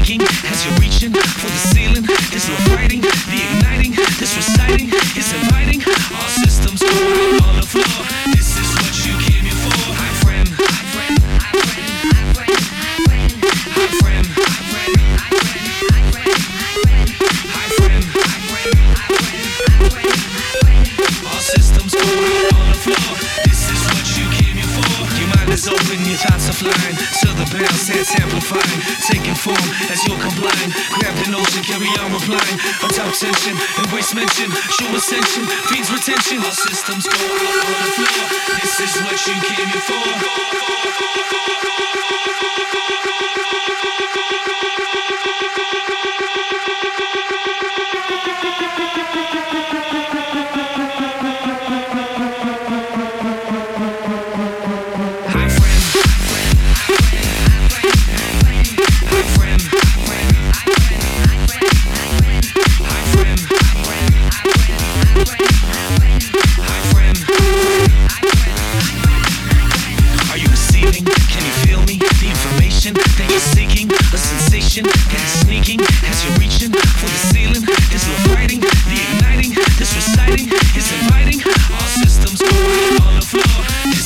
sinking as you're reaching for the ceiling. There's no fighting, the igniting, this reciting is inviting. All systems go out on the floor. This is what you came here for. Hi friend, hi friend, hi friend, hi friend, hi friend, hi friend, hi friend, hi friend, hi friend, hi friend. All systems go out on the floor. This is what you came here for. Your mind is open, your thoughts are flying. To the bounce, heads amplifying, taking form as you're complying. Grab the notion, carry on replying. On top tension, embrace mention, show ascension, feeds retention. All systems go out on the floor. This is what you came here for. That you're seeking, a sensation that is sneaking as you're reaching for the ceiling. There's no fighting, the igniting, this reciting is inviting. All systems go out on the floor. This